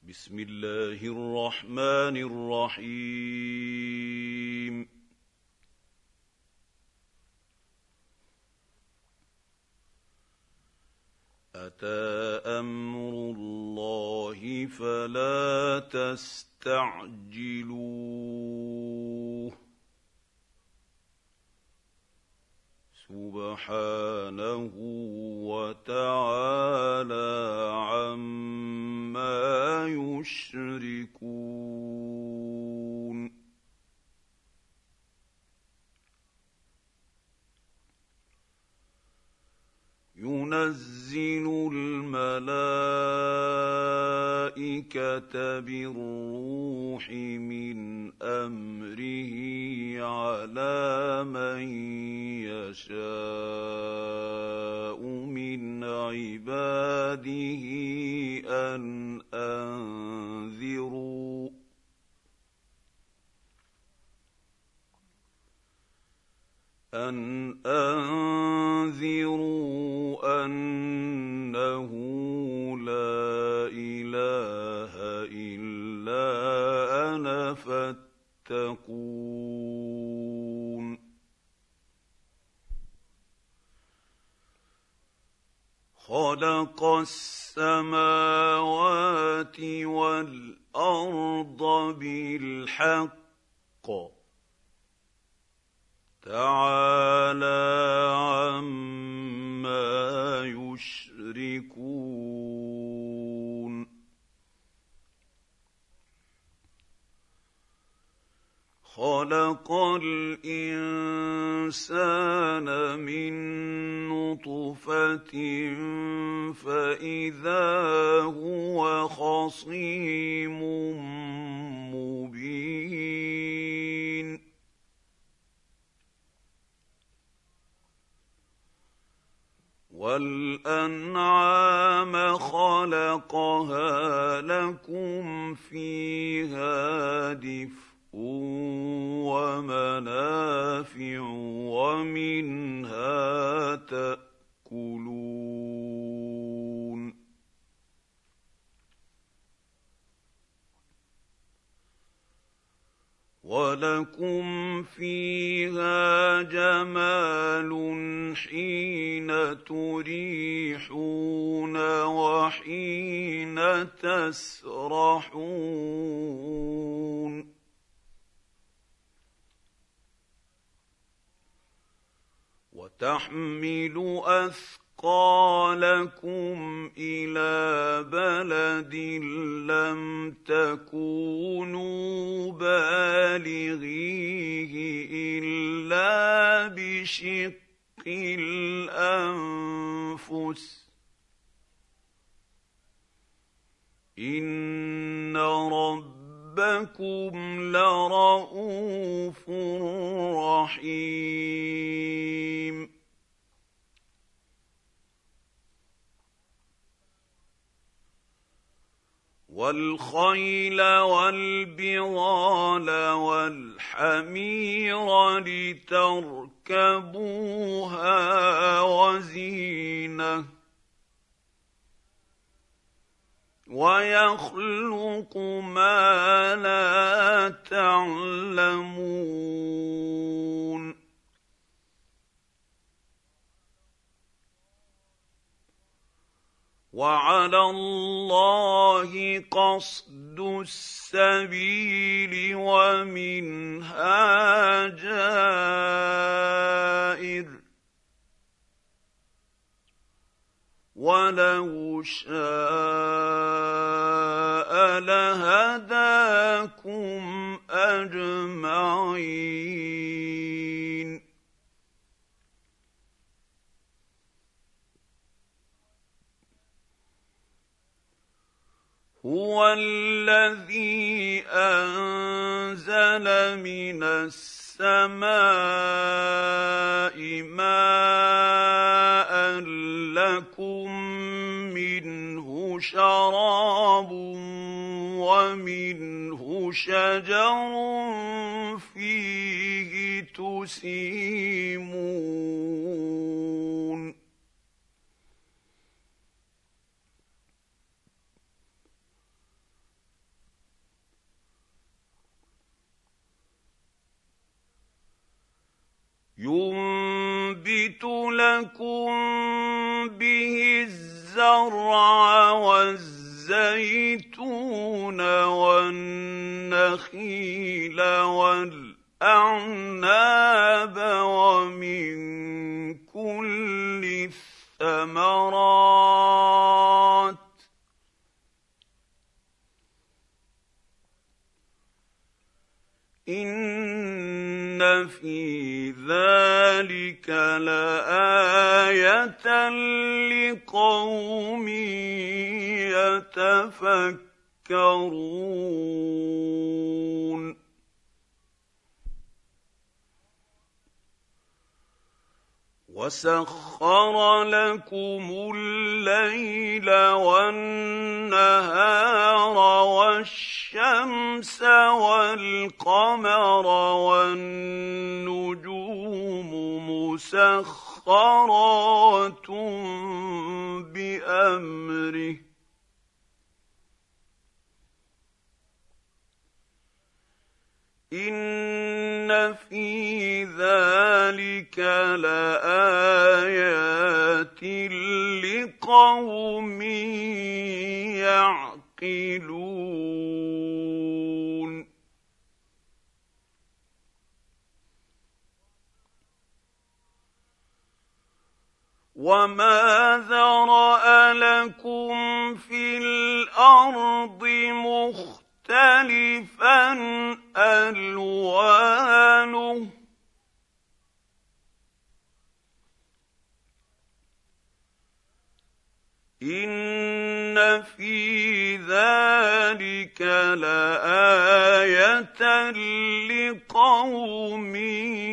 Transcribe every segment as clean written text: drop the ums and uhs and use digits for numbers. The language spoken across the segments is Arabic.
بسم الله الرحمن الرحيم. أتى أمر الله فلا تستعجلوه سبحانه وتعالى عما يشركون. ينزل الملائكة بالروح من أمره على من يشاء من عباده أن أنذروا أنه لا إله إلا أنا فاتقون. خلق السماوات والأرض بالحق تعالى عما يشركون. خلق الإنسان من نطفة فإذا هو خصيم مبين. والأنعام خلقها لكم فيها دفء ومنافع ومنها تأكلون. ولكم فيها جمال حين تريحون وحين تسرحون. وتحمل أثقالكم إلى بلد لم تكونوا بالغيه إلا بشق الأنفس إن ربكم لرءوف رحيم. والخيل والبغال والحمير لتركبوها وزينة ويخلق ما لا تعلمون. وعلى الله قصد السبيل ومنها جائر ولو شاء لهداكم أجمعين. هو الذي أنزل من السماء ماء لكم منه شراب ومنه شجر فيه تسيمون. ينبت لكم به الزرع والزيتون والنخيل والأعناب ومن كل الثمرات إن في ذلك لآية لقوم يتفكرون وسخر لكم الليل والنهار والشمس والقمر والنجوم مسخرات بأمره إن في ذلك لآيات لقوم يعقلون وما ذرأ لكم في الأرض مختلفا ألوانه إن في ذلك لآية لقوم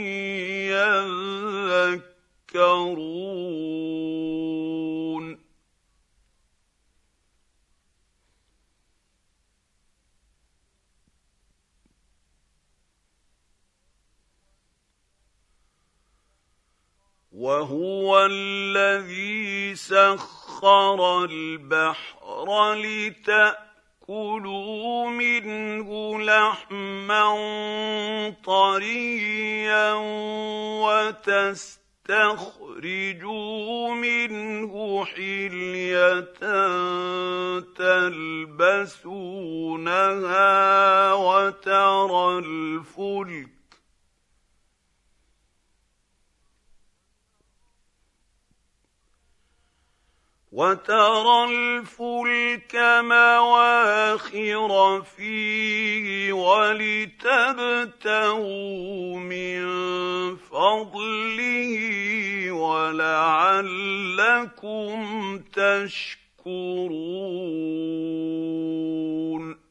يذكرون وهو الذي سخر البحر لتأكلوا منه لحما طريا وتستخرجوا منه حلية تلبسونها وترى الفلك مواخر فيه ولتبتغوا من فضله ولعلكم تشكرون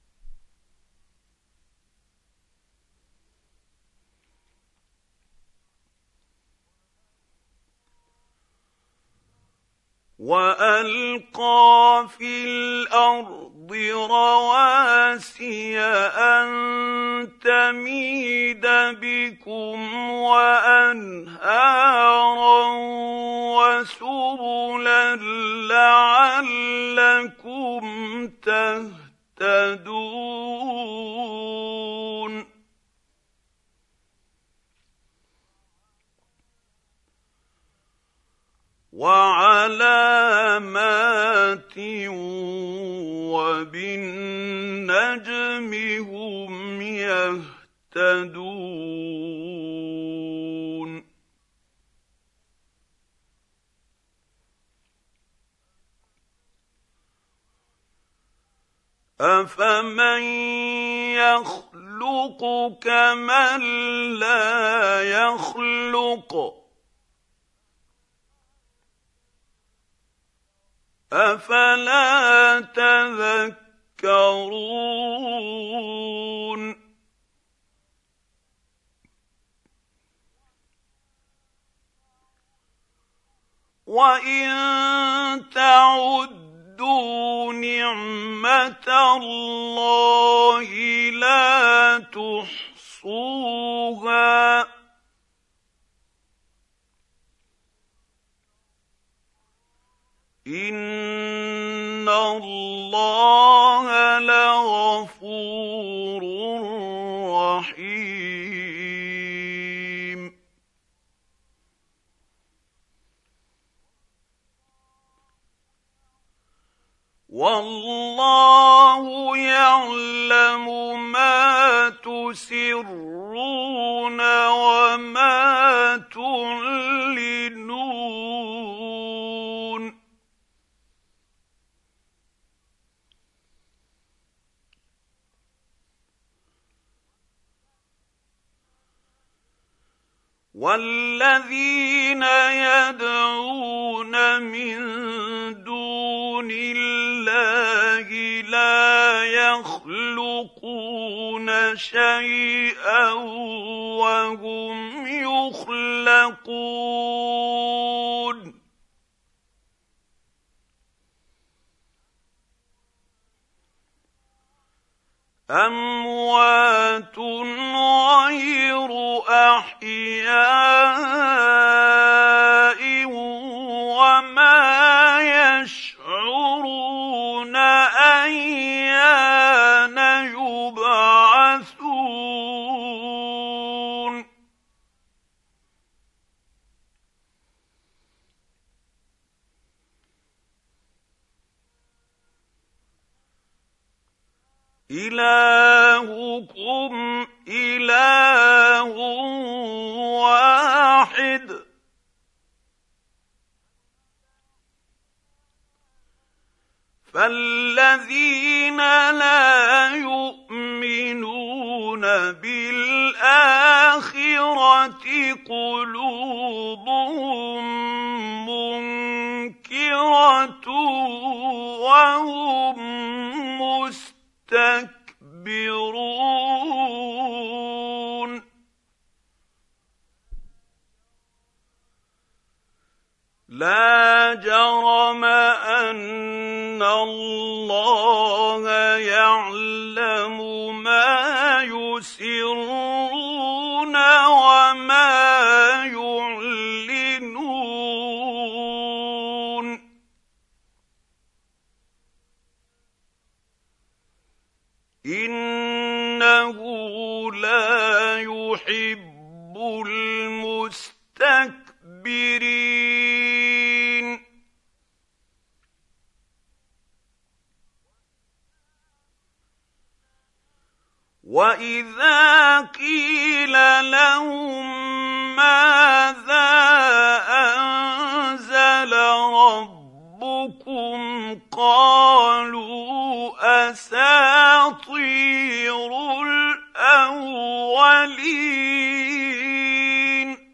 وألقى في الأرض رواسي أن تميد بكم وأنهارا وسبلا لعلكم تهتدون وعلامات وبالنجم هم يهتدون أفمن يخلق كمن لا يخلق أفلا تذكرون وإن تعدوا نعمة الله لا تحصوها إن الله لغفور رحيم والله يعلم ما تسرون وما تعلنون والذين يدعون من دون الله لا يخلقون شيئا وهم يخلقون أموات غير أحياء وما يشعرون أيان يبعثون إلهكم إله واحد فالذين لا يؤمنون بالآخرة قلوبهم منكرة وهم مستكبرون لا جرم أن الله يعلم ما يسرون وما يعلنون إنه لا يحب المستكبرين وإذا قيل لهم ماذا أنزل ربكم قالوا أساطير الأولين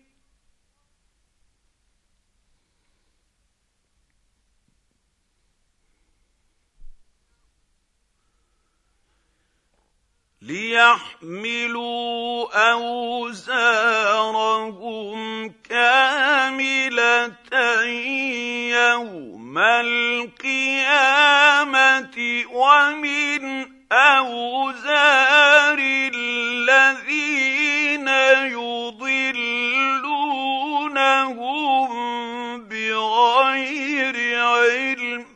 ليحملوا أوزارهم كاملة يوم القيامة ومن أوزار الذين يضلونهم بغير علم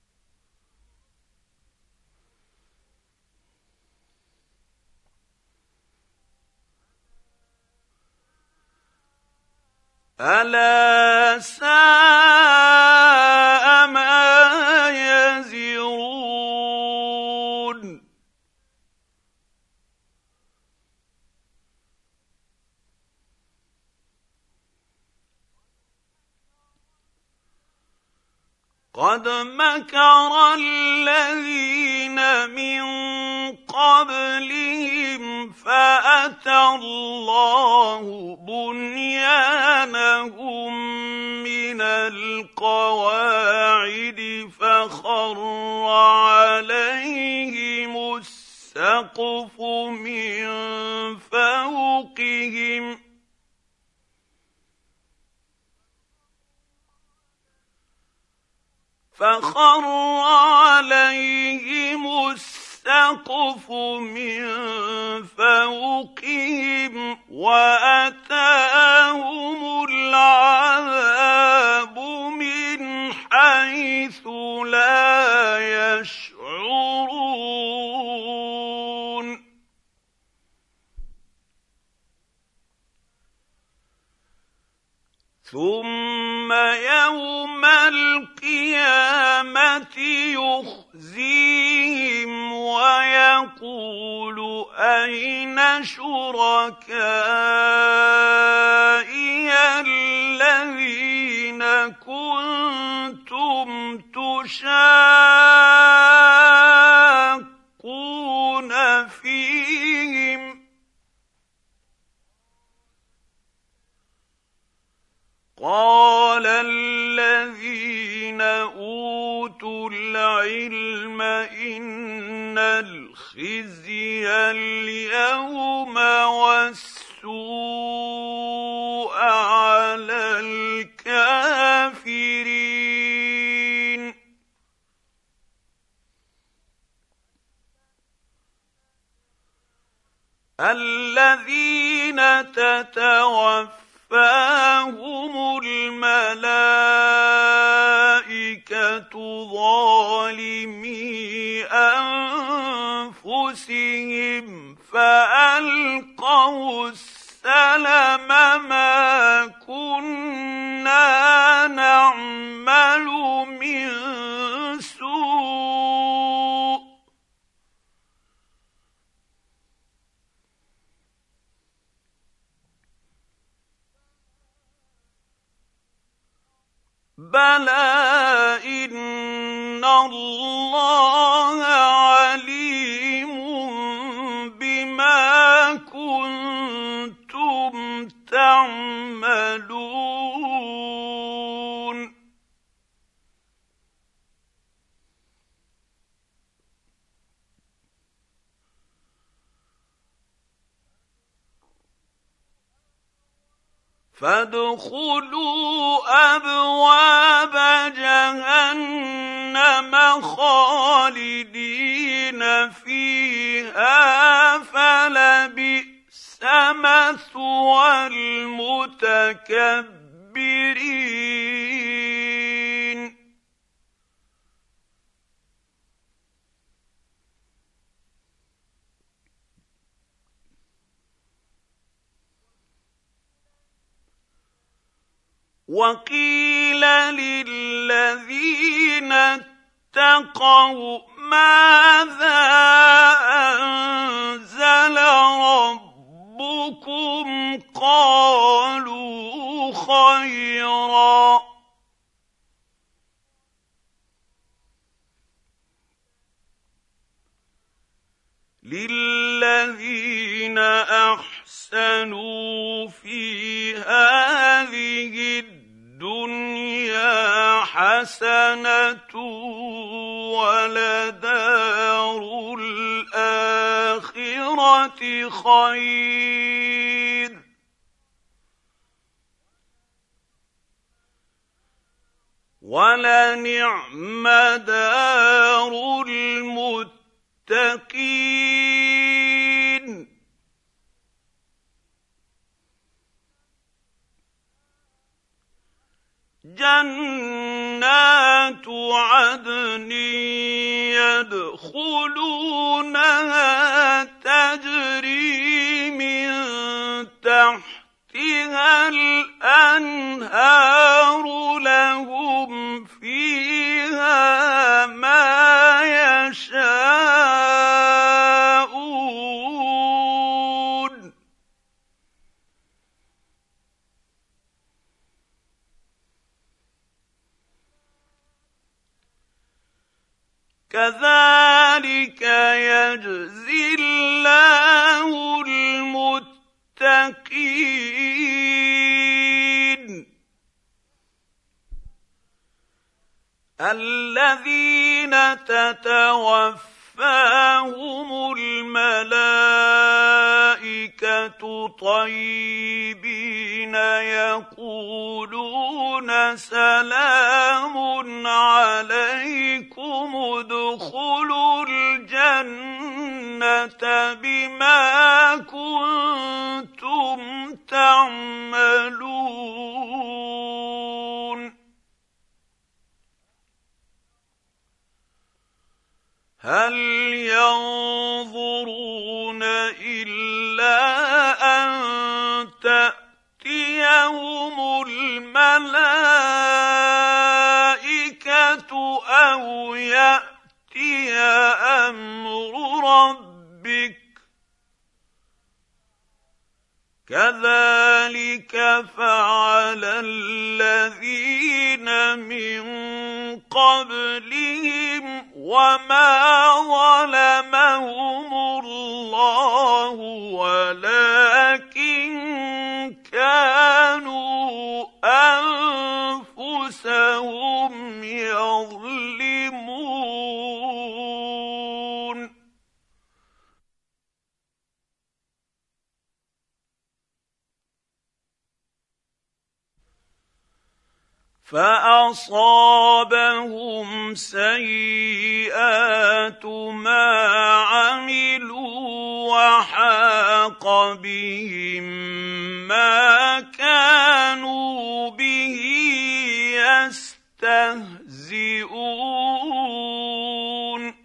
ألا ساء ما يزرون قد مكر الذين من قبلهم فأتى الله بنيانهم من القواعد فخر عليهم السقف من فوقهم السقف من فوقهم وأتاهم العذاب من حيث لا يشعرون ثم يوم القيامة يخزيهم يخزيهم ويقول أين شركائي الذين كنتم تشاقون فيهم قال الذين أوتوا العلم إن الخزي اليوم والسوء على الكافرين الذين تتوفاهم الملائكة ظالمي أنفسهم فألقوا السلم ما كنا نعمل من سوء بلى إن الله عليم بما كنتم تعملون فادخلوا أبواب جهنم خالدين فيها فلبئس مثوى المتكبرين وقيل للذين اتقوا ماذا أنزل ربكم قالوا خيرا للذين أحسنوا في هذه الدنيا حسنة ولدار الآخرة خير ولنعم دار المتقين جنات عدن يدخلونها تجري من تحتها الأنهار لهم فيها ما يشاءون كذلك يجزي الله المتقين الذين تتوفاهم الملائكة طيبين يقولون سلام عليكم ادخلوا الجنة بما كنتم تعملون هل ينظرون إلا أن تأتيهم الملائكة أو يأتي كذلك فعل الذين من قبلهم وما ظلمهم الله ولكن كانوا أنفسهم يظلمون. فأصابهم سيئات ما عملوا وحاق بهم ما كانوا به يستهزئون.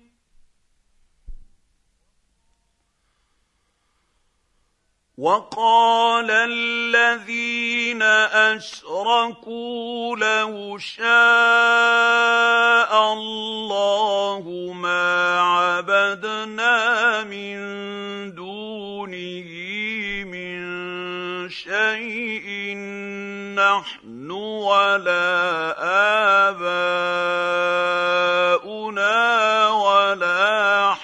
وقال الذين أشركوا لو شاء الله ما عبدنا من دونه من شيء نحن ولا آباؤنا ولا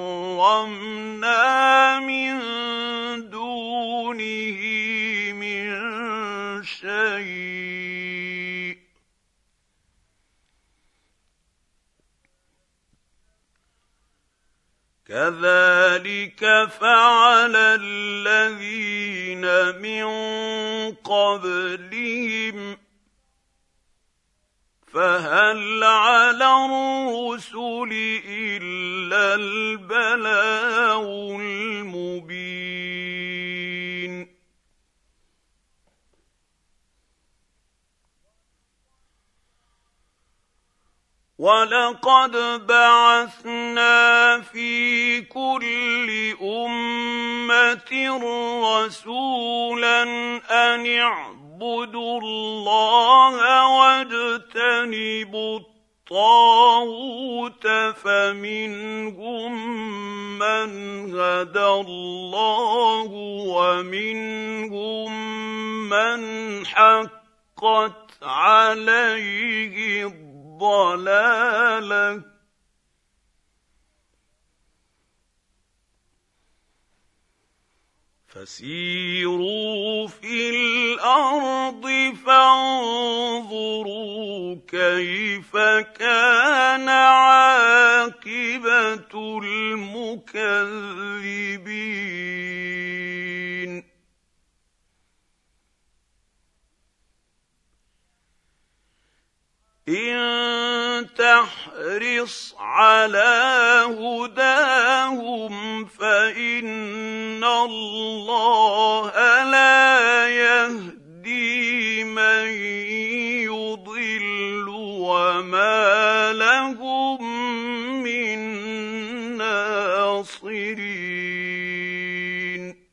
حرمنا من دونه من شيء كذلك فعل الذين من قبلهم فهل على الرسل إلا البلاغ المبين. ولقد بعثنا في كل أمة رسولا أن اعبدوا الله واجتنبوا الطاغوت فمنهم من هدى الله ومنهم من حقت عليه الضلاله فسيروا في الأرض فانظروا كيف كان عاقبة المكذبين. إن تحرص على هداهم فإن الله لا يهدي من يضل وما لهم من ناصرين.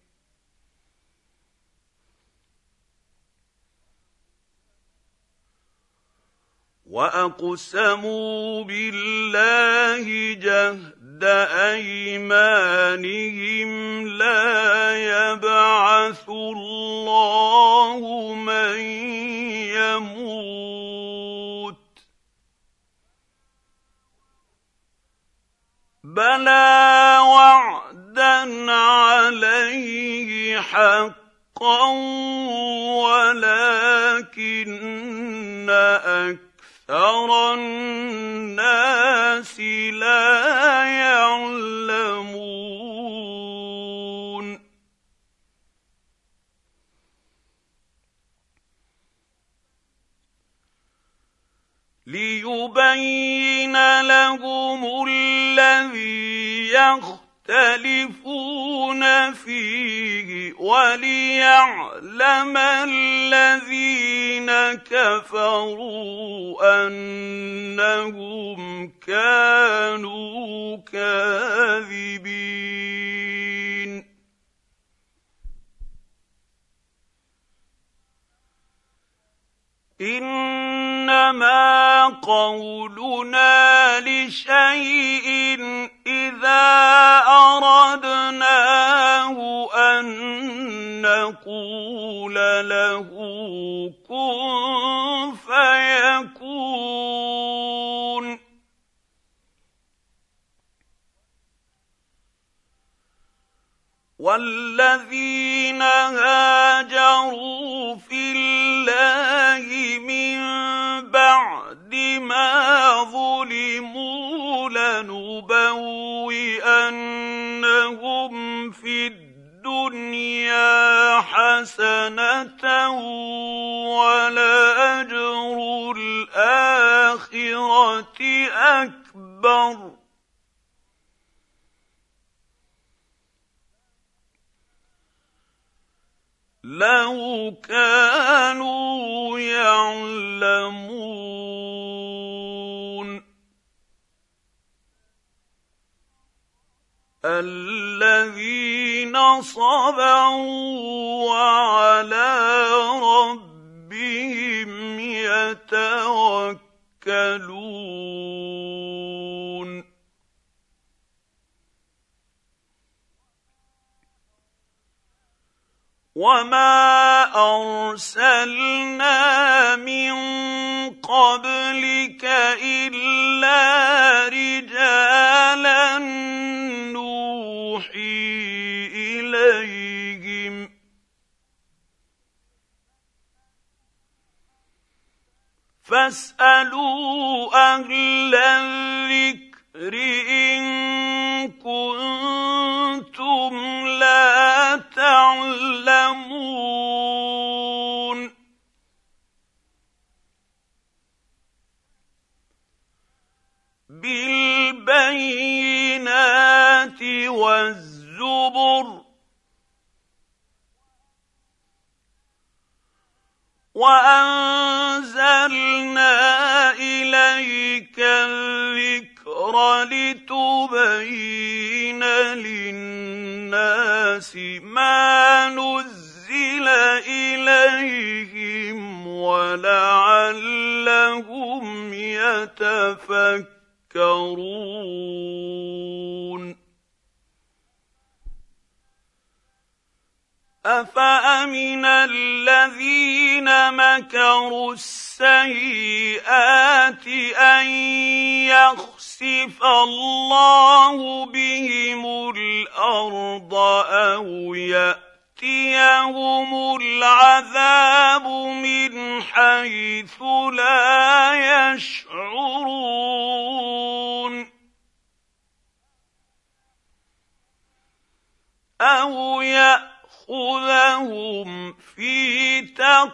وأقسموا بالله جهد أيمانهم لا يبعث الله من يموت بلى وعدا عليه حقا ولكن أكثر الناس لا يعلمون. ليبين لهم الذي يختلفون فيه وليعلم الذين كفروا أنهم كانوا كاذبين. إنما قولنا لشيء إذا أردناه أن نقول والذين هاجروا في الله من بعد ما ظلموا لنبوئنهم في الدنيا حسنة ولأجر الآخرة أكبر لو كانوا يعلمون الذين صبروا وعلى ربهم يتوكلون وما أرسلنا من قبلك إلا رجالا نوحي إليهم فاسألوا أهل الذكر إن كنتم لا تعلمون بالبينات والزبر وأنزلنا إليك الذكر لتبين للناس ما نزل إليهم ولعلهم يتفكرون أفأمن الذين مكروا السيئات أن يخسف الله بهم الأرض أو يأتيهم العذاب من حيث لا يشعرون أو يأخذهم في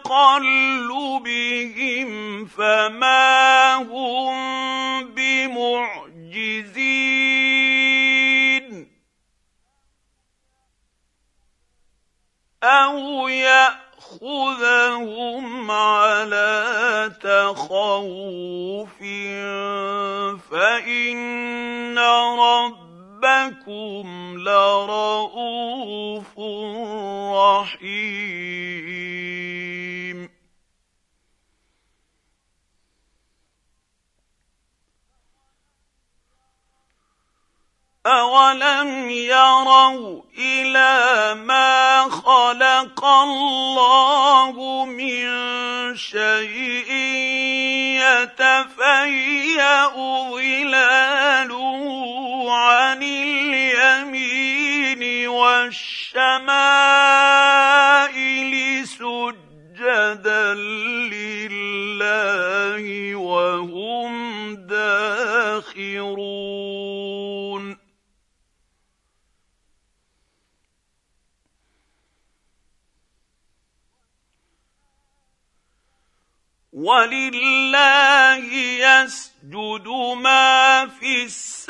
تقلبهم فما هم بمعجزين أو يأخذهم على تخوف فإن ربكم لرءوف رحيم أولم يروا إلى ما خلق الله من شيء يتفيأ ظلاله عن اليمين والشمائل سجدا لله وهم داخرون ولله يسجد ما في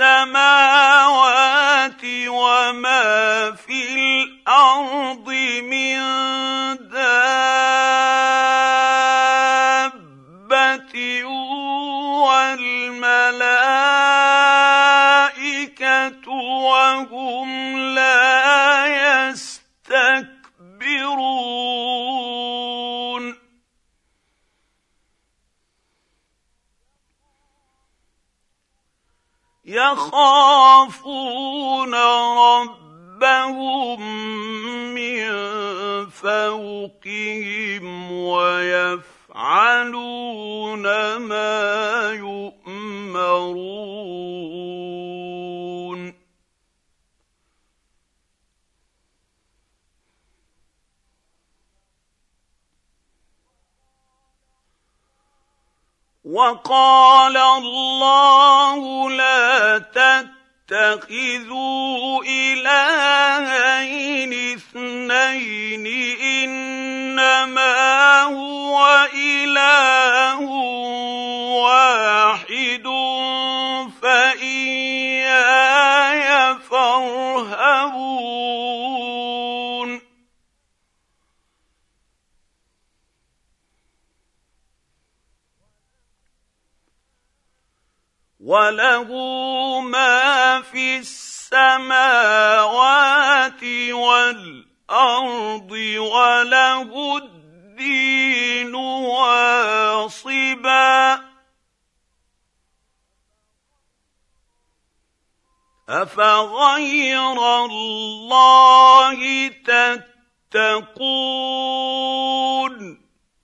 السماوات وما في الأرض من دابة والملائكة وهم لا يستكبرون يخافون ربهم من فوقهم ويفعلون ما يؤمرون وقال الله لا تتخذوا إلهين اثنين إنما هو إله واحد فإياي فارهبون وله ما في السماوات والأرض وله الدين واصبا أفغير الله تتقون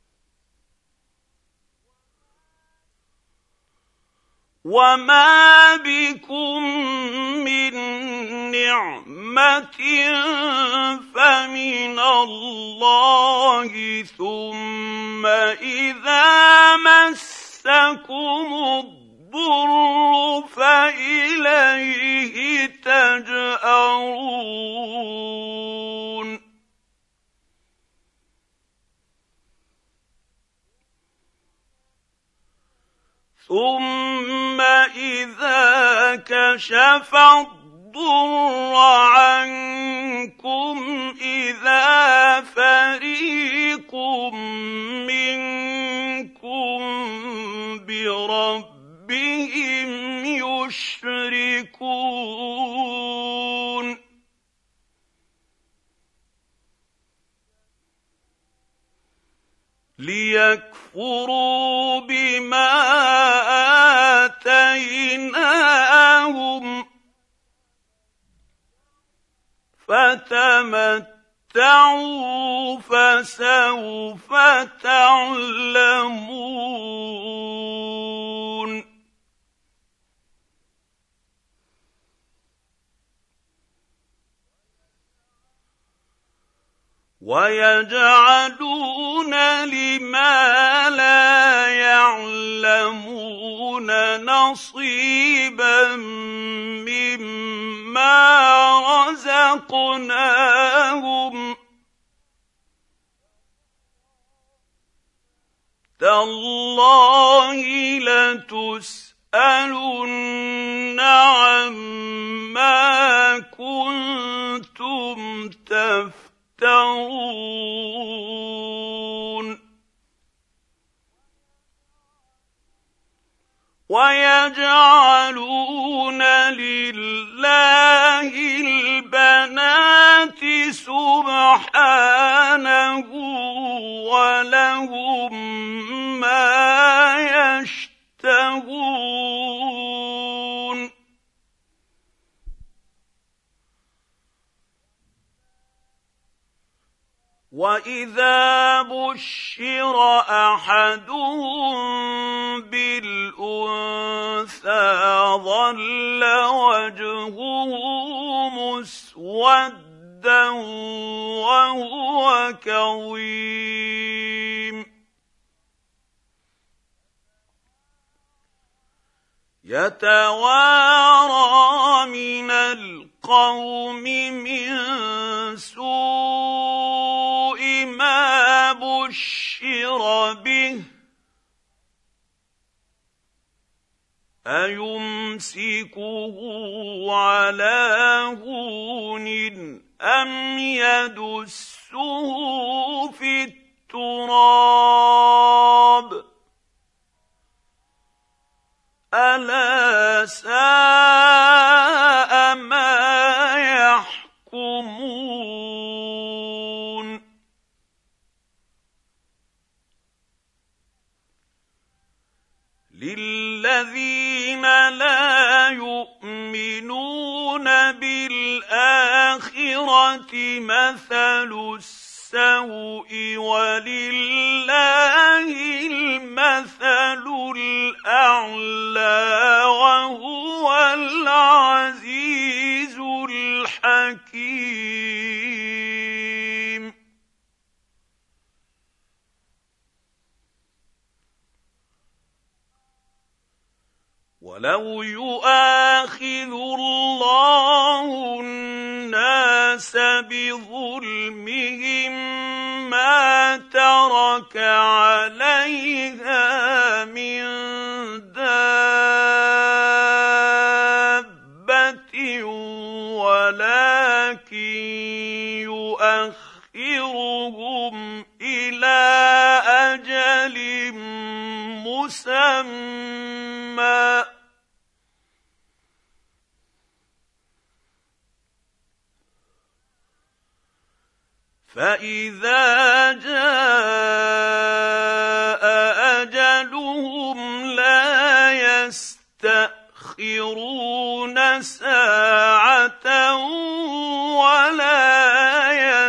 وما بكم من نعمة فمن الله ثم إذا مسكم الضر فإليه تجأرون ثم إذا كشف الضر عنكم إذا فريق منكم بربهم يشركون ليكفروا بما آتيناهم فتمتعوا فسوف تعلمون ويجعلون لما لا يعلمون نصيبا مما رزقناهم تالله لتسألن عما كنتم تفترون ويجعلون لله البنات سبحانه ولهم ما يشتهون وإذا بشر أحدهم بالأنثى ظل وجهه مسودا وهو كظيم يتوارى من القوم من سوء ما بشر به أيمسكه على هون أم يدسه في التراب ألا ساء ما يحكمون للذين لا يؤمنون بالآخرة مثل السوء ولله المثل الأعلى وهو العزيز الحكيم وَلَوْ يُؤَاخِذُ اللَّهُ النَّاسَ بِظُلْمِهِم مَّا تَرَكَ عَلَيْهَا مِن دَابَّةٍ وَلَٰكِن يُؤَخِّرُهُمْ إِلَىٰ أَجَلٍ مُّسَمًّى فَإِذَا جَاءَ أَجَلُهُمْ لَا يَسْتَأْخِرُونَ سَاعَةً وَلَا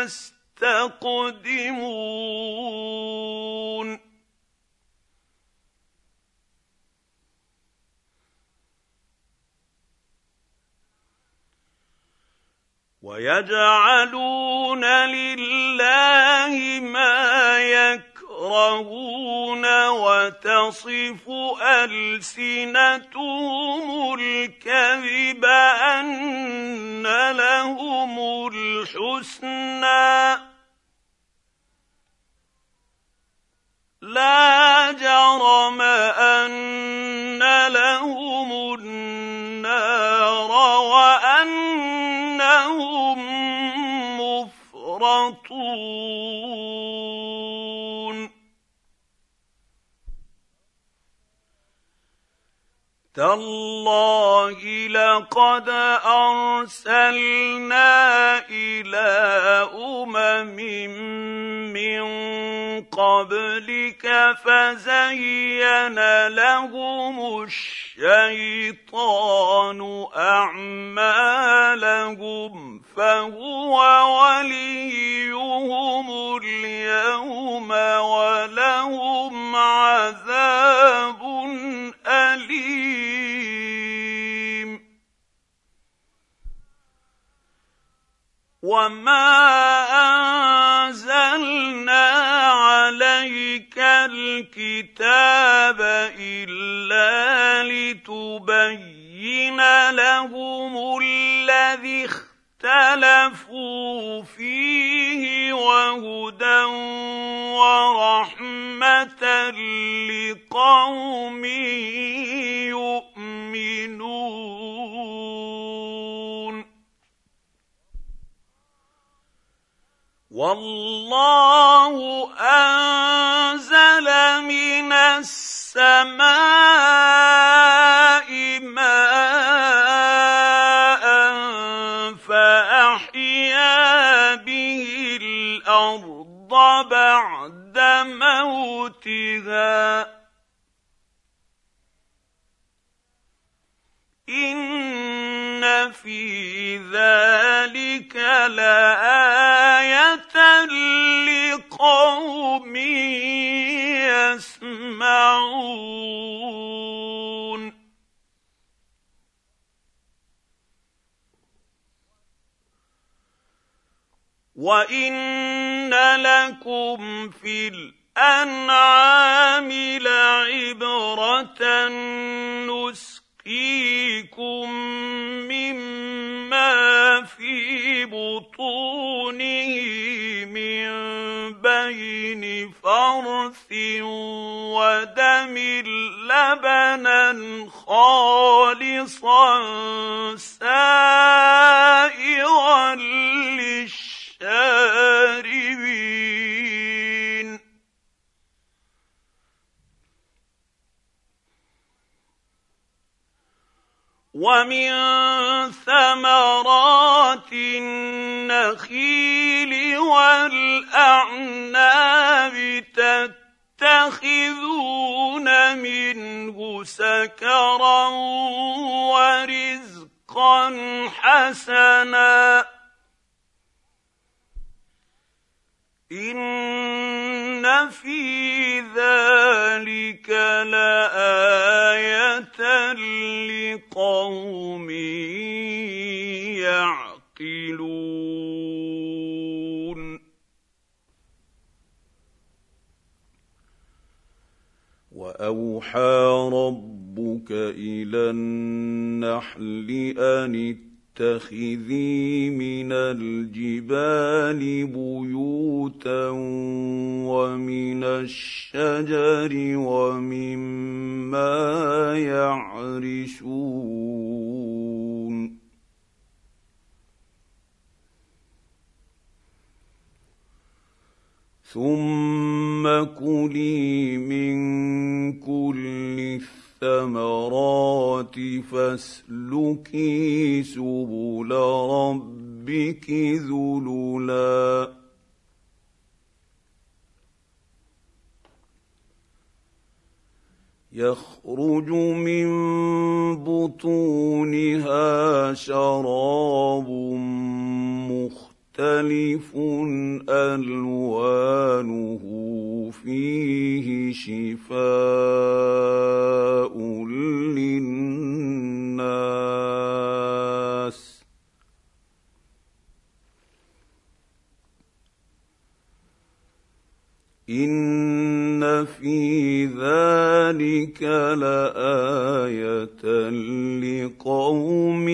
يَسْتَقْدِمُونَ وَيَجْعَلُونَ لِلَّهِ مَا يَكْرَهُونَ وَتَصِفُ أَلْسِنَتُهُمُ الْكَذِبَ أَنَّ لَهُمُ الْحُسْنَىٰ لَا جَرَمَ أَنَّ لَهُمُ النَّارَ وَأَنَّهُم مُّفْرَطُونَ تَاللَّهِ لَقَدْ أَرْسَلْنَا إِلَىٰ أُمَمٍ مِّن قَبْلِكَ فَزَيَّنَ لَهُمُ الشَّيْطَانُ أَعْمَالَهُمْ فَهُوَ وَلِيُّهُمُ الْيَوْمَ وَلَهُمْ عَذَابٌ أَلِيمٌ وَمَا أَنزَلْنَا عَلَيْكَ الْكِتَابَ إِلَّا لِتُبَيِّنَ لَهُمُ الَّذِي اخْتَلَفُوا فِيهِ وَهُدًى وَرَحْمَةً لِّقَوْمٍ يُؤْمِنُونَ وَاللَّهُ أَنزَلَ مِنَ السَّمَاءِ مَاءً فَأَحْيَا بِهِ الْأَرْضَ بَعْدَ مَوْتِهَا إِنَّ فِي ذَلِكَ لَآيَةً لِّقَوْمٍ يَسْمَعُونَ وَإِنَّ لَكُمْ فِي الْأَنْعَامِ لَعِبْرَةً نُّسْقِيكُم مِّمَّا فِي بُطُونِهِ مِن بَيْنِ فَرْثٍ وَدَمٍ لَّبَنًا خَالِصًا سَائِغًا لِّلشَّارِبِينَ وَمِن ثَمَرَاتِ النَّخِيلِ وَالْأَعْنَابِ تَتَّخِذُونَ مِنْهُ سَكَرًا وَرِزْقًا حَسَنًا إِنَّ فِي ذَلِكَ لَآيَةً لِّقَوْمٍ يَعْقِلُونَ وَأَوْحَىٰ رَبُّكَ ربك إلى النحل أن اتخذي من الجبال بيوتا ومن الشجر ومما يعرشون ثم كلي من كل الثمرات فاسلكي سبل ربك ذللا يخرج من بطونها شراب مختلف ألوانه فيه شفاء للناس إن في ذلك لآية لقوم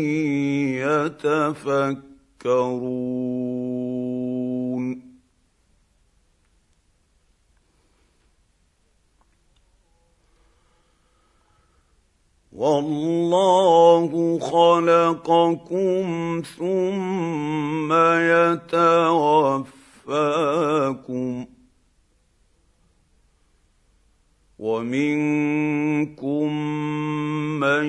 يتفكرون والله خلقكم ثم يتوفاكم ومنكم من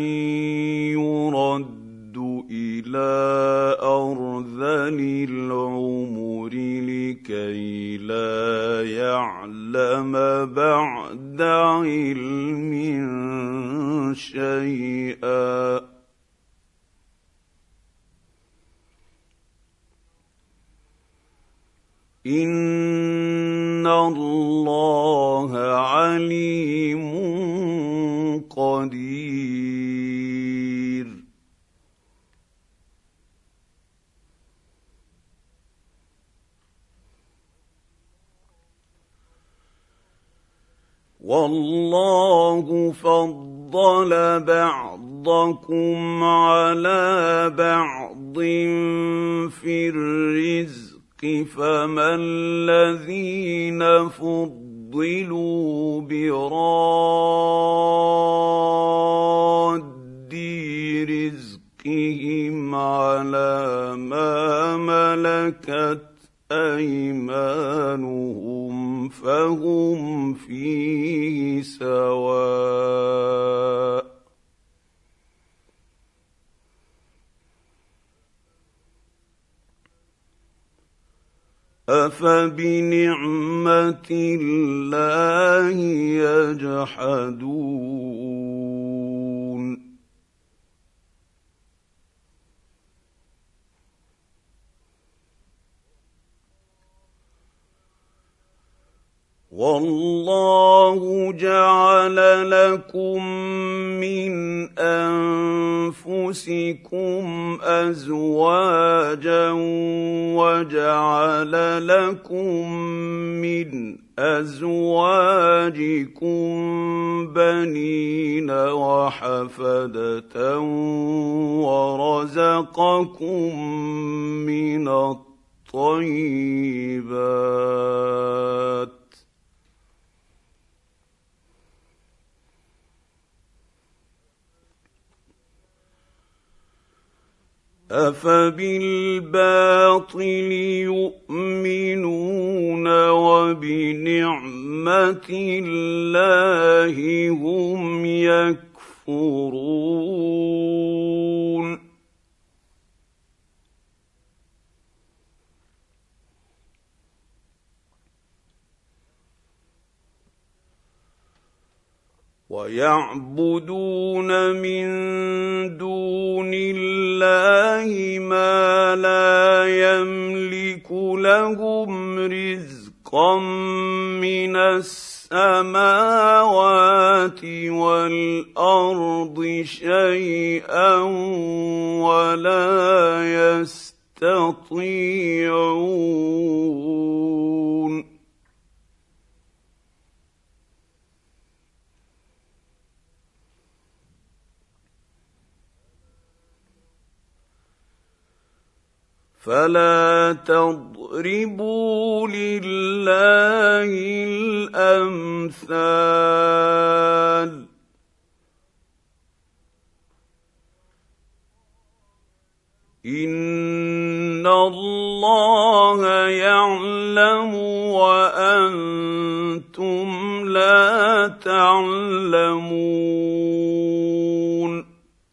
يرد إلى أرذل العمر لكي لا يعلم بعد علم شيئا إن الله عليم قدير والله فضل بعضكم على بعض في الرزق فما الذين فضلوا براد رزقهم على ما ملكت أيمانهم فهم فيه سواء أفبنعمة الله يجحدون والله جعل لكم من أنفسكم أزواجا وجعل لكم من أزواجكم بنين وحفدة ورزقكم من الطيبات أفبالباطل يؤمنون وبنعمة الله هم يكفرون ويعبدون من دون الله ما لا يملك لهم رزقا من السماوات والأرض شيئا ولا يستطيعون فلا تضربوا لله الامثال ان الله يعلم وانتم لا تعلمون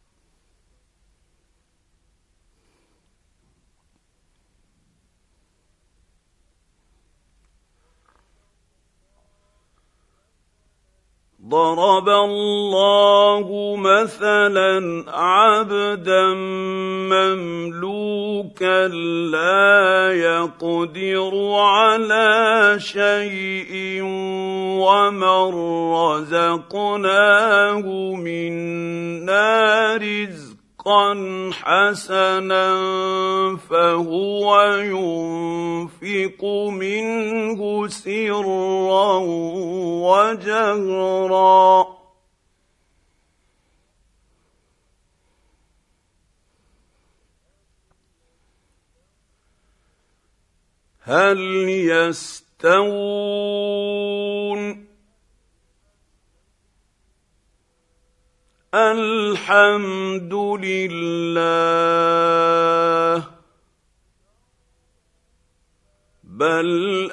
ضرب الله مثلا عبدا مملوكا لا يقدر على شيء ومن رزقناه منا رزقا حسنا فهو ينفق منه سرا وجهرا هل يستوون الحمد لله بل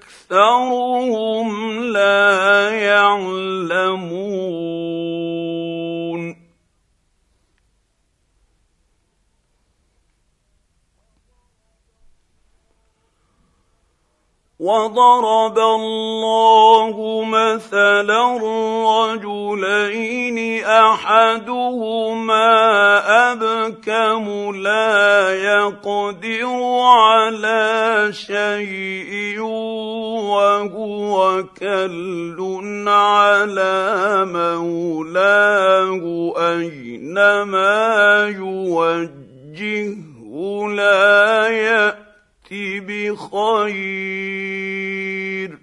اكثرهم لا يعلمون وضرب الله مثلا رجلين احدهما ابكم لا يقدر على شيء وهو كل على مولاه اينما يوجهه لا يأتي بخير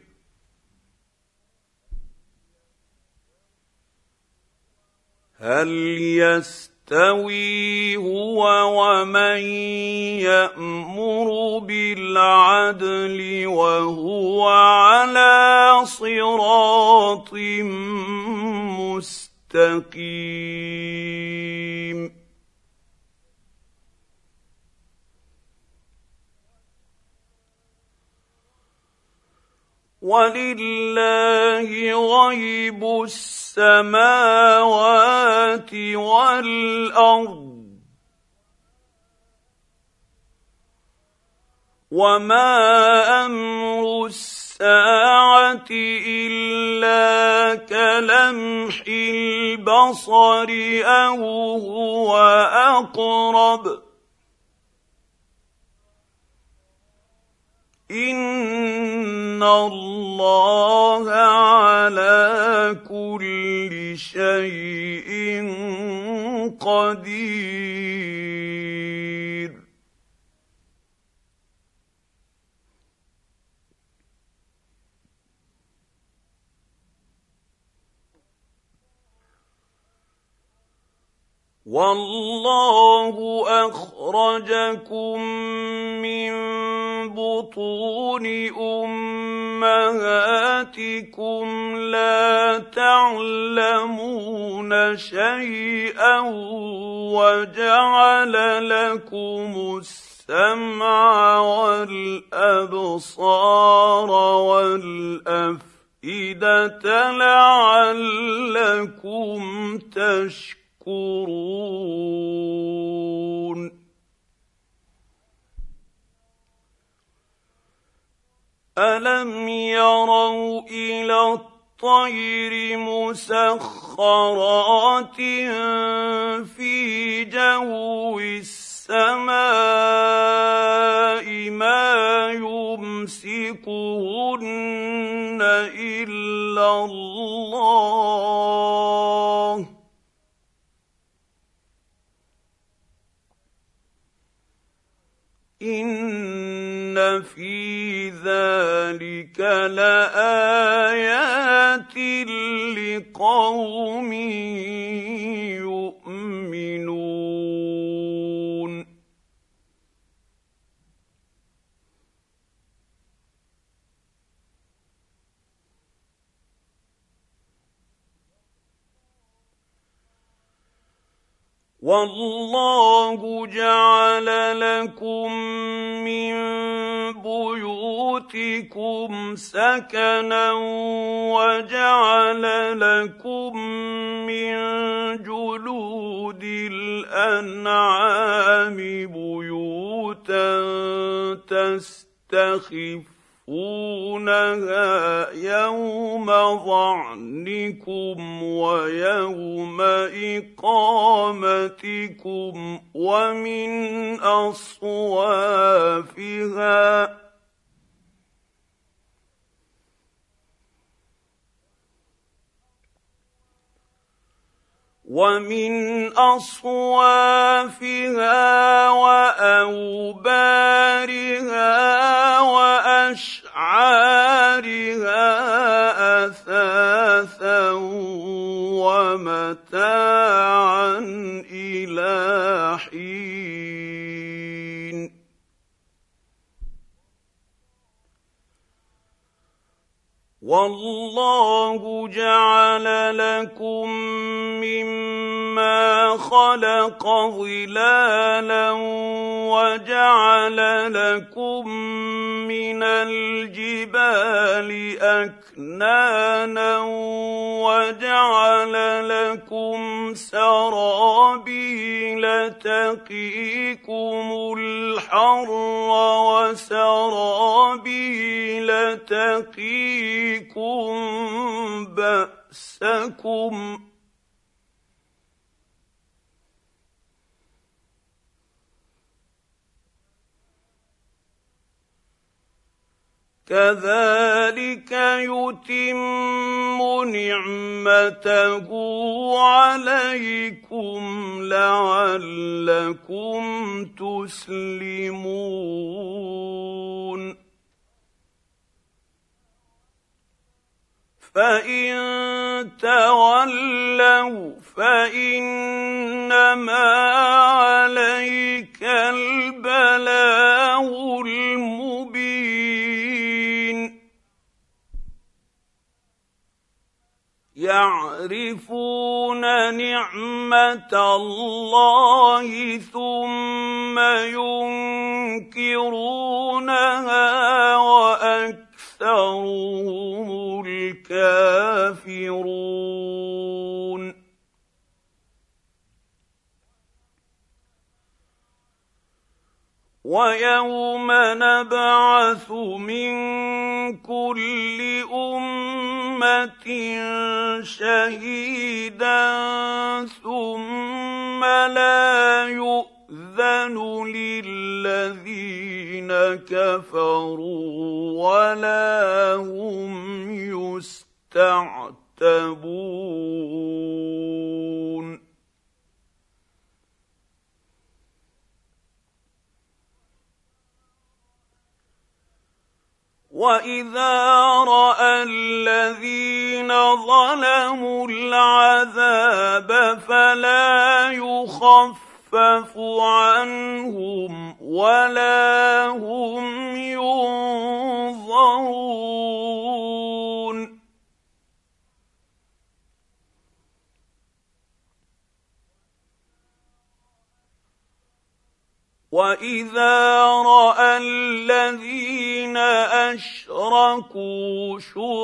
هل يستوي هو ومن يأمر بالعدل وهو على صراط مستقيم ولله غيب السماوات والارض وما امر الساعه الا كلمح البصر او هو اقرب إن الله على كل شيء قدير والله أخرجكم من بطون أمهاتكم لا تعلمون شيئا وجعل لكم السمع والأبصار والأفئدة لعلكم تشكرون ألم يروا إلى الطير مسخرات في جو السماء ما يمسكهن إلا الله إن في ذلك لآيات لقوم يؤمنون والله جعل لكم من بيوتكم سكنا وجعل لكم من جلود الأنعام بيوتا تستخفونها يوم ظعنكم ويوم إقامتكم ومن أصوافها وأوبارها وأشعارها أثاثا ومتاعا إلى حين. والله جعل لكم مما خلق ظلالا وجعل لكم من الجبال أكنانا وجعل لكم سرابيل تقيكم الحر وسرابيل تقيكم بأسكم كذلك يتم نعمته عليكم لعلكم تسلمون. فإن تولوا فإنما عليك البلاغ المبين. يعرفون نعمة الله ثم ينكرونها وأكثرهم الكافرون. ويوم نبعث من كل أمة شهيدا ثم لا يؤذن للذين كفروا ولا هم يستعتبون. وَإِذَا رَأَى الَّذِينَ ظَلَمُوا الْعَذَابَ فَلَا يُخَفَّفُ عَنْهُمْ وَلَا هُمْ يُنظَرُونَ. وَإِذَا رَأَى الَّذِينَ أَشْرَكُوا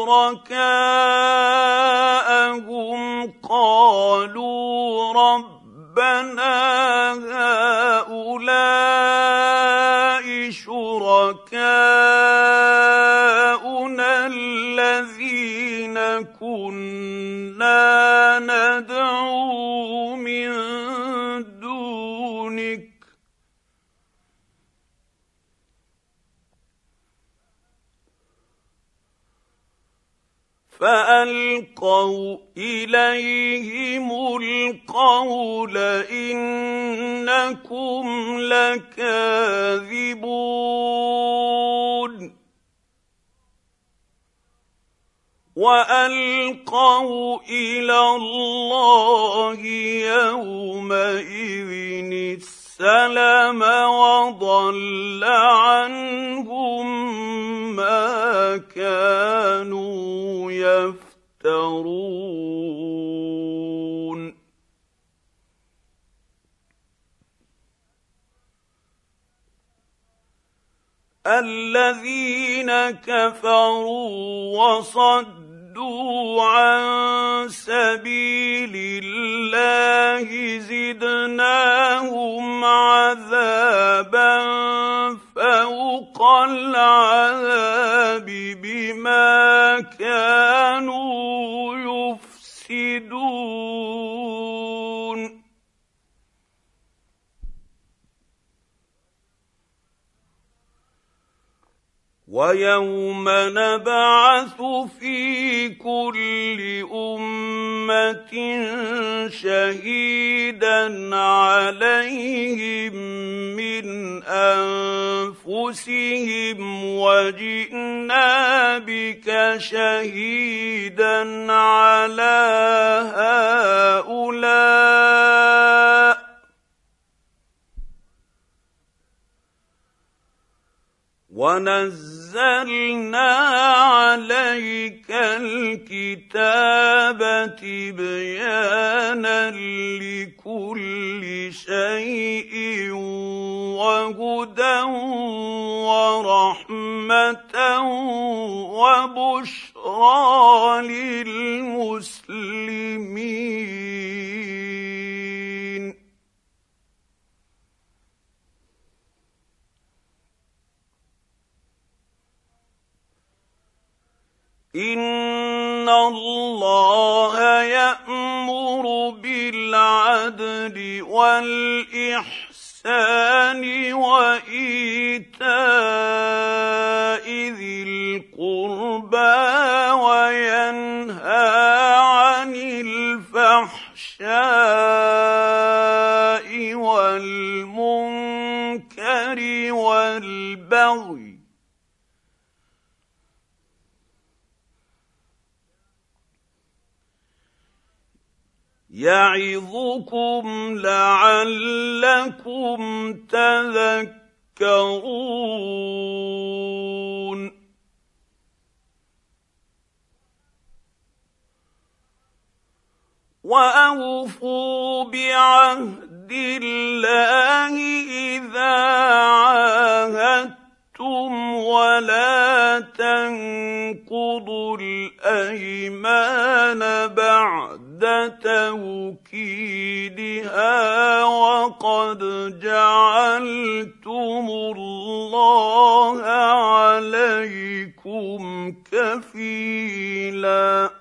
شُرَكَاءَهُمْ قَالُوا رَبَّنَا هَؤُلَاءِ شُرَكَاؤُنَا الَّذِينَ كُنَّا نَدْعُو مِن دُونِكَ فألقوا إليهم القول إنكم لكاذبون. وألقوا إلى الله يومئذ السلم وضل عنهم ما كانوا يفترون. الذين كفروا وصدوا عن سبيل الله زدناهم عذابا فوق العذاب بما كانوا يفسدون. ويوم نبعث في كل أمة شهيدا عليهم من أنفسهم وجئنا بك شهيدا على هؤلاء ونزلنا عليك الكتاب تبيانا لكل شيء وهدى ورحمة وبشرى للمسلمين. إن الله يأمر بالعدل والإحسان وإيتاء ذي القربى وينهى عن الفحشاء والمنكر والبغي يعظكم لعلكم تذكرون. وأوفوا بعهد الله إذا عاهدتم ولا تنقضوا الأيمان بعد توكيدها وقد جعلتم الله عليكم كفيلا.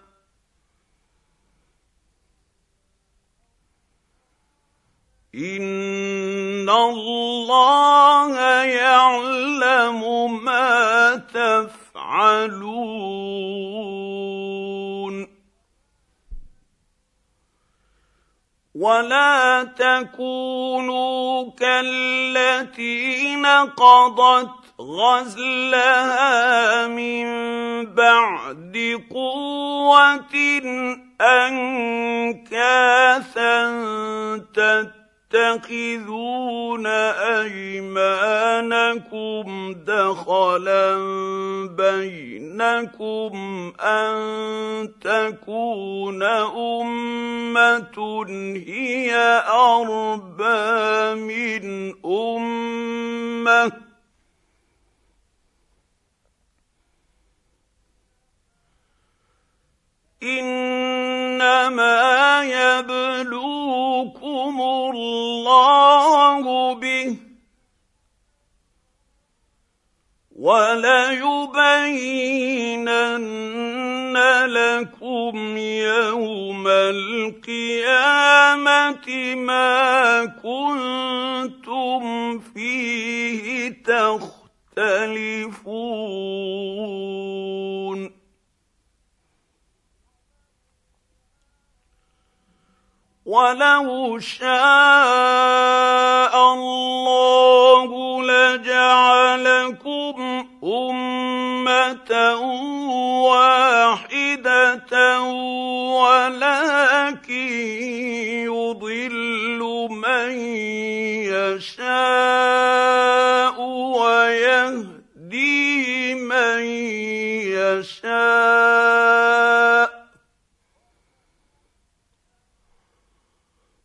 إن الله يعلم ما تفعلون. ولا تكونوا كالتي نقضت غزلها من بعد قوة أنكاثا تتخذون أيمانكم دخلا بينكم أن تكون أمة هي أربى من أمة إنما يبلوكم الله به وليبينن لكم يوم القيامة ما كنتم فيه تختلفون. ولو شاء الله لجعلكم أمة واحدة ولكن يضل من يشاء ويهدي من يشاء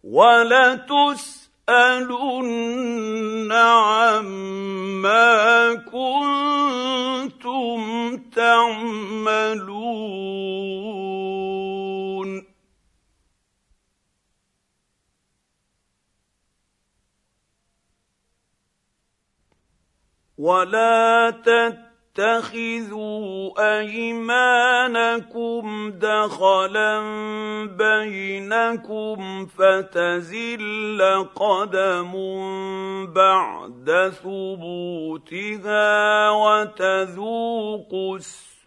ولتسألن عما كنتم تعملون. ولا تتخذوا ايمانكم دخلا بينكم فتزل قدم بعد ثبوتها وتذوقوا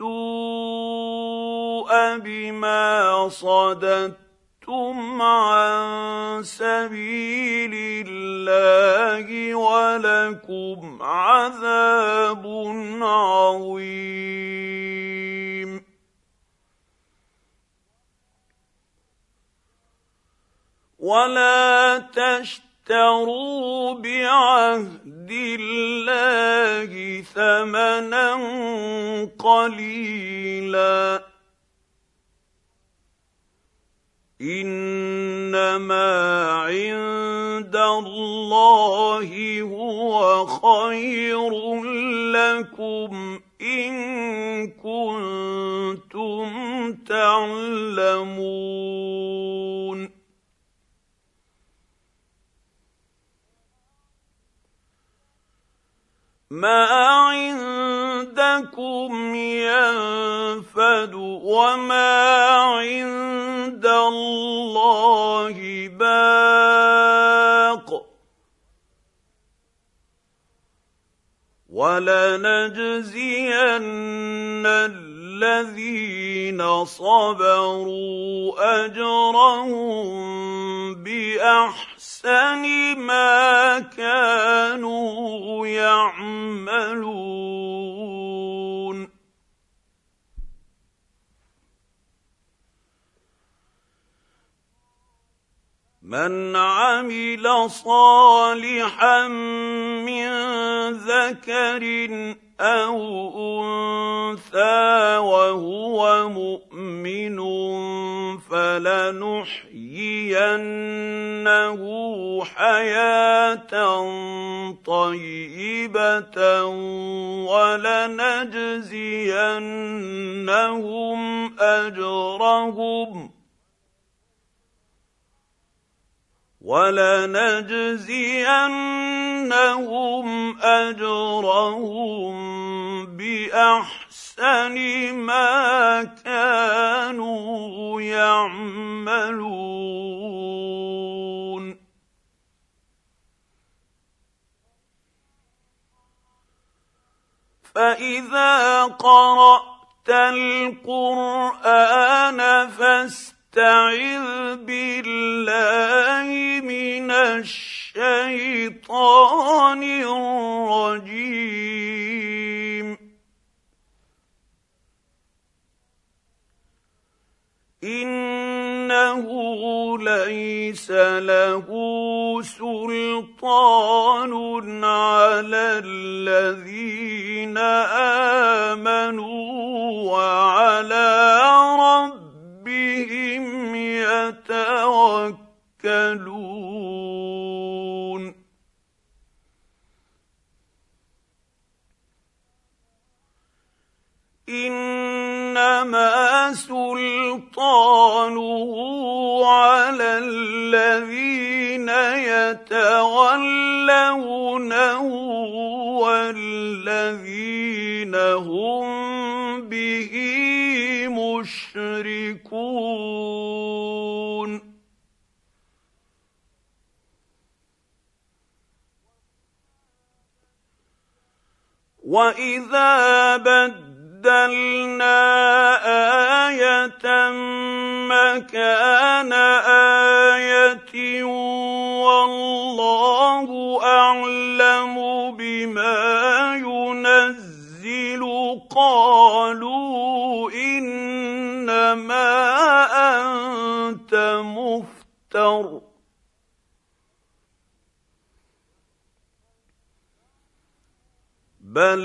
السوء بما صددتم عن سبيل الله ولكم عذاب عظيم. ولا تشتروا بعهد الله ثمنا قليلا إنما عند الله هو خير لكم إن كنتم تعلمون. ما عندكم ينفد وما عند الله باق ولنجزين الذين صبروا أجرهم بأحسن ما كانوا يعملون. من عمل صالحا من ذكر أو أنثى وهو مؤمن فلنحيينه حياة طيبة ولنجزينهم أجرهم بأحسن ما كانوا يعملون. فإذا قرأت القرآن فاستعذ بالله من الشيطان الرجيم. إنه ليس له سلطان على الذين آمنوا وعلى ربهم يتوكلون. إنما سلطانه على الذين يتولونه والذين هم به مشركون. وإذا بدلنا آية مكان آية والله أعلم بما ينزل قالوا إنما أنت مفتر بل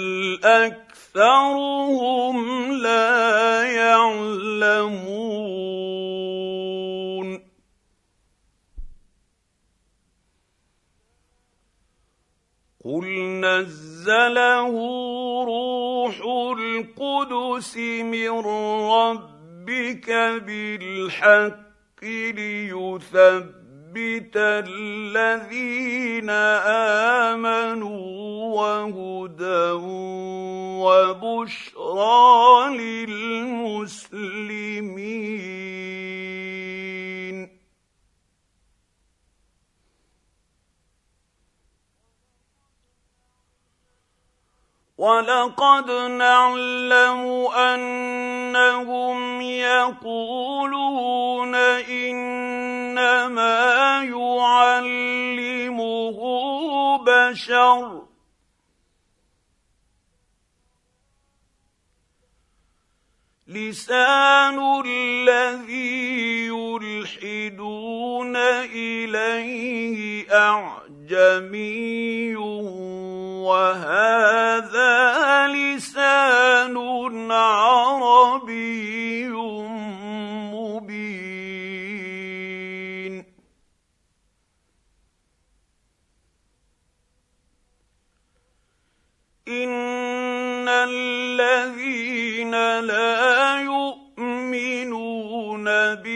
أكثرهم لا يعلمون. قل نزل نزله روح القدس من ربك بالحق ليثبت الذين آمنوا وهدى وبشرى للمسلمين. ولقد نعلم أنهم يقولون إنما يعلمه بشر لسان الذي يلحدون إليه أعجمي وهذا لسان عربي مبين. إن الذين لا يؤمنون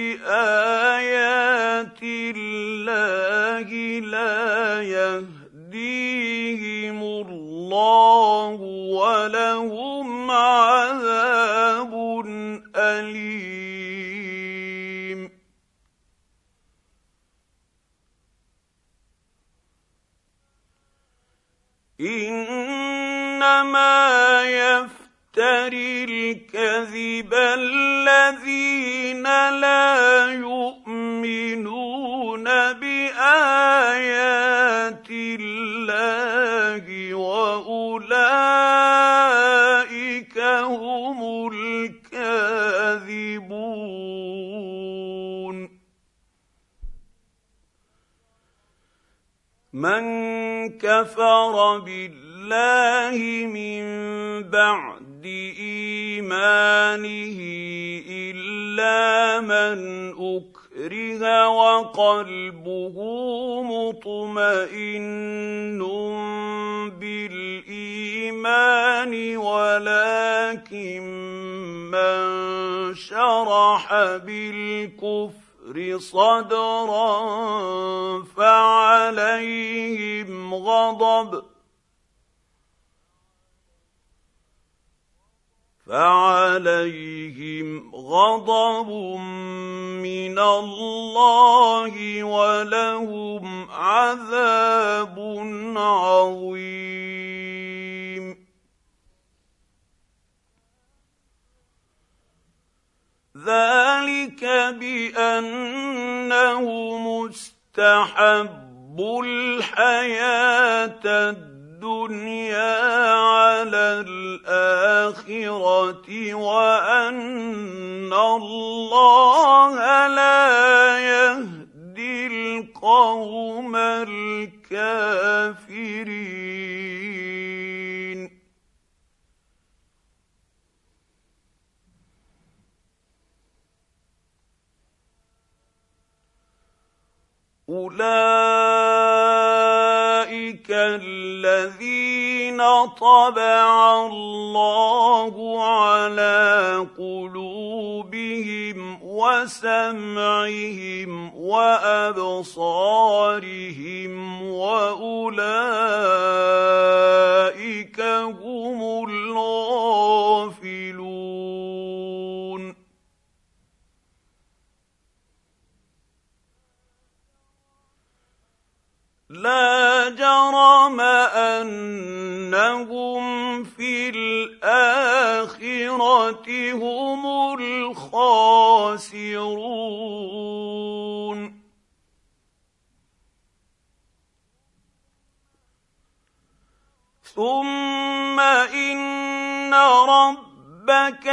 بآيات الله لا يهديهم الله ولهم عذاب أليم. إنما يفتري الكذب الذين لا يؤمنون بآيات الله وأولئك هم الكاذبون. من كفر بالله من بعد إيمانه إلا من أكره وقلبه مطمئن بالإيمان ولكن من شرح بالكفر صدرا فعليهم غضب من الله ولهم عذاب عظيم. ذلك بأنه مستحب الحياة الدنيا على الآخرة وأن الله لا يهدي القوم الكافرين. أولئك الذين طبع الله على قلوبهم وسمعهم وأبصارهم وأولئك هم الغافلون. لا جرم أنهم في الآخرة هم الخاسرون. ثم إن ربك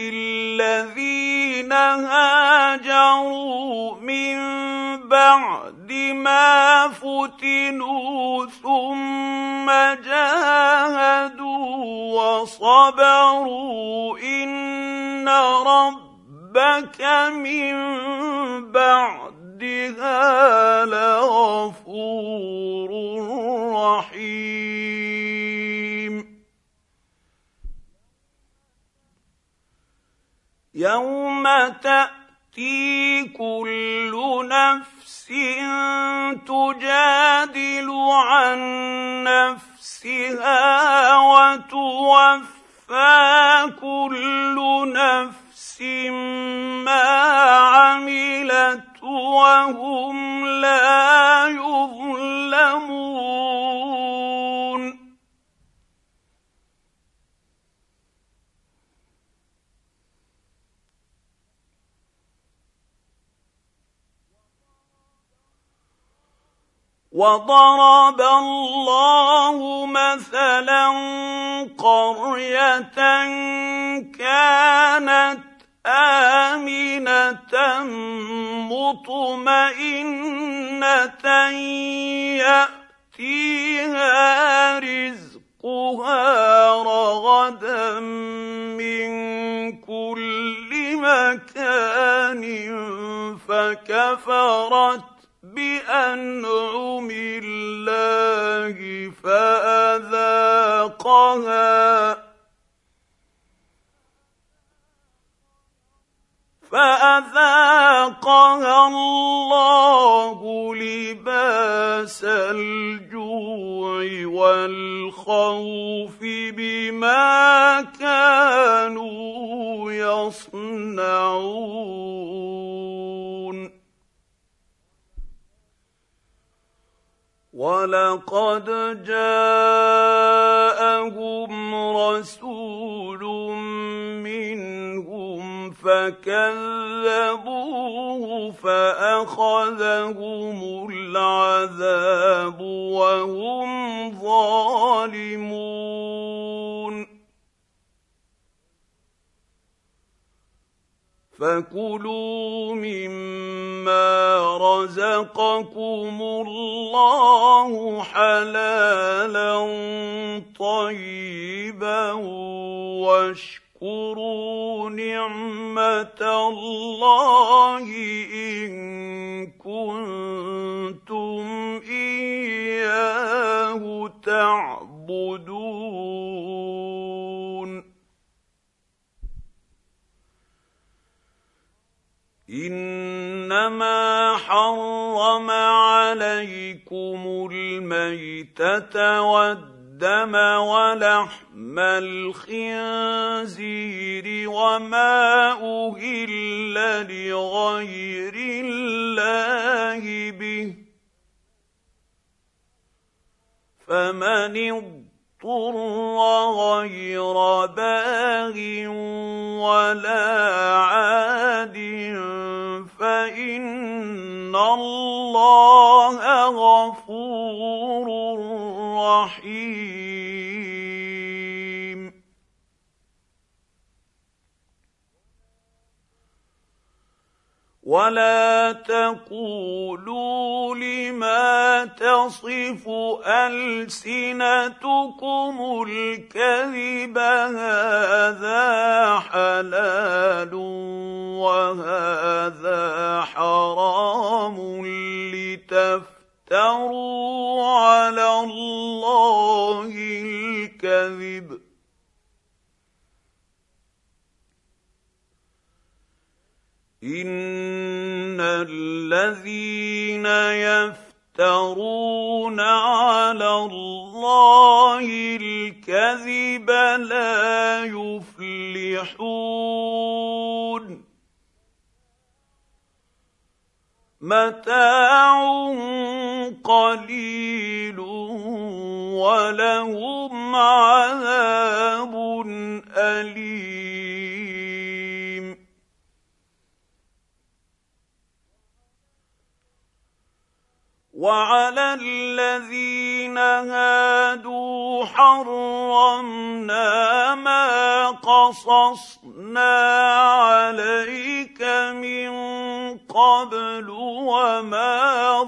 للذين هاجروا من بعد ما فتنوا ثم جاهدوا وصبروا إن ربك من بعدها لغفور رحيم. يوم تأتي كل نفس تجادل عن نفسها وتوفى كل نفس ما عملت وهم لا يظلمون. وضرب الله مثلا قرية كانت آمنة مطمئنة يأتيها رزقها رغدا من كل مكان فكفرت بأنعم الله فأذاقها الله لباس الجوع والخوف بما كانوا يصنعون. ولقد جاءهم رسول منهم فكذبوه فأخذهم العذاب وهم ظالمون. فكلوا مما رزقكم الله حلالا طيبا واشكروا نعمة الله إن كنتم إياه تعبدون. إنما حرم عليكم الميتة والدم ولحم الخنزير وما أهل لغير الله به فمن اضطر غير باغ ولا عاد فإن الله غفور رحيم. ولا تقولوا لما تصف ألسنتكم الكذب هذا حلال وهذا حرام لتفتروا على الله الكذب إن الذين يفترون على الله الكذب لا يفلحون. متاع قليل ولهم عذاب أليم. وعلى الذين هادوا حرمنا ما قصصنا عليك من قبل وما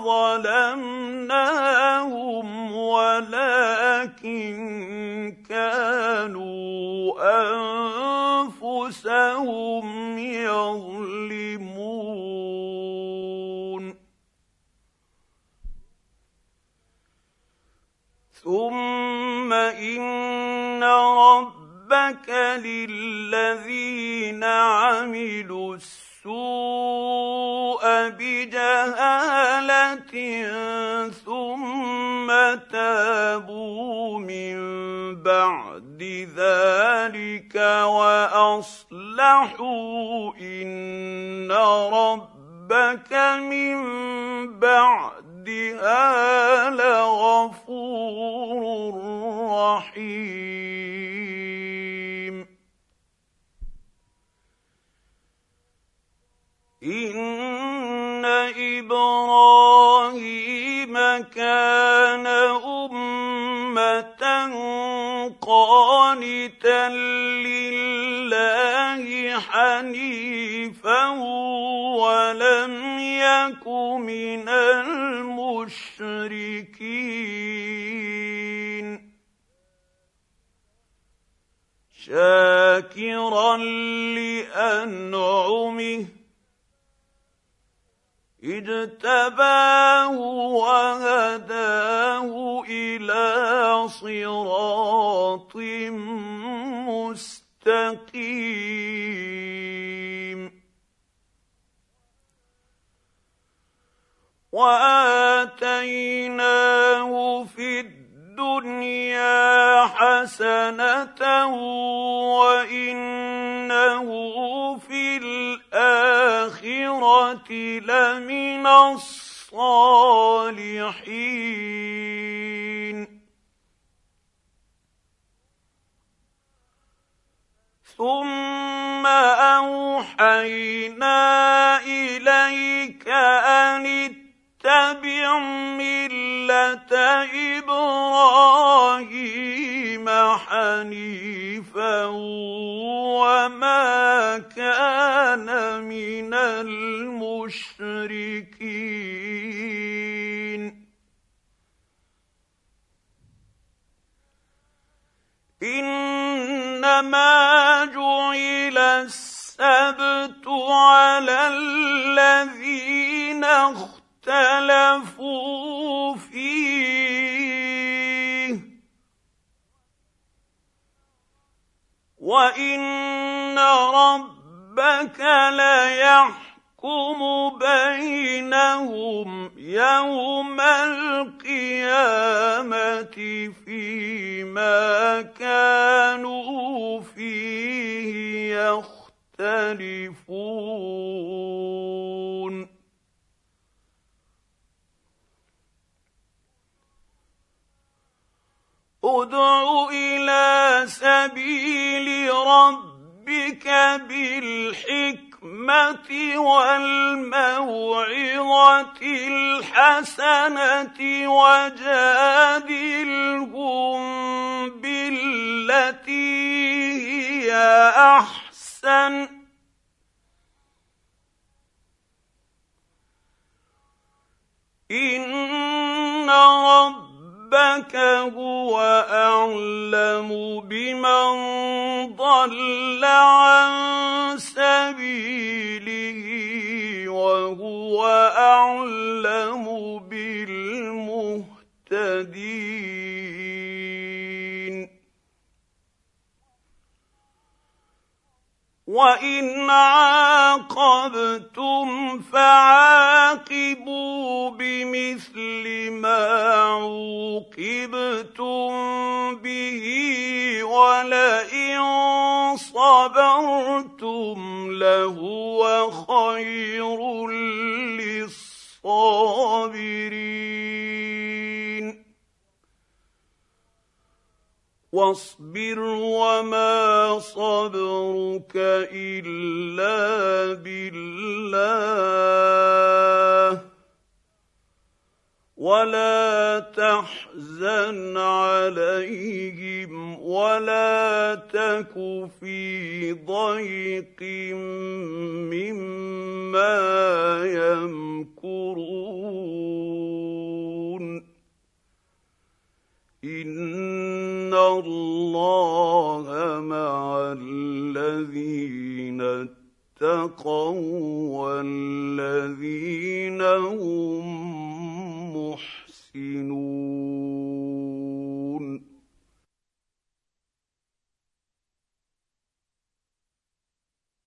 ظلمناهم ولكن كانوا أنفسهم يظلمون. ثم إن ربك للذين عملوا السوء بجهالة ثم تابوا من بعد ذلك وأصلحوا إن ربك من بعدها لغفور رحيم. إن إبراهيم كان أمة قانتا لله حنيفا ولم يك من المشركين شاكرا لأنعمه اجتباه وهداه إلى صراط مستقيم وآتيناه في الدنيا حسنة وإنه في الآخرة لمن الصالحين. ثم أوحينا إليك أن اتبع ملة إبراهيم حنيفا وما كان من المشركين. إنما جعل السبت على الذين اختلفوا فيه وإن ربك ليحكم بينهم يوم القيامة فيما كانوا فيه يختلفون. ادع إلى سبيل ربك بالحكمة والموعظة الحسنة وجادلهم بالتي هي أحسن إن ربك هو أعلم بمن ضل عن سبيله وهو أعلم بالمهتدين. وإن عاقبتم فعاقبوا بمثل ما عوقبتم به ولئن صبرتم لهو خير للصابرين. واصبر وما صبرك إلا بالله ولا تحزن عليهم ولا تك في ضيق مما يمكرون. إن الله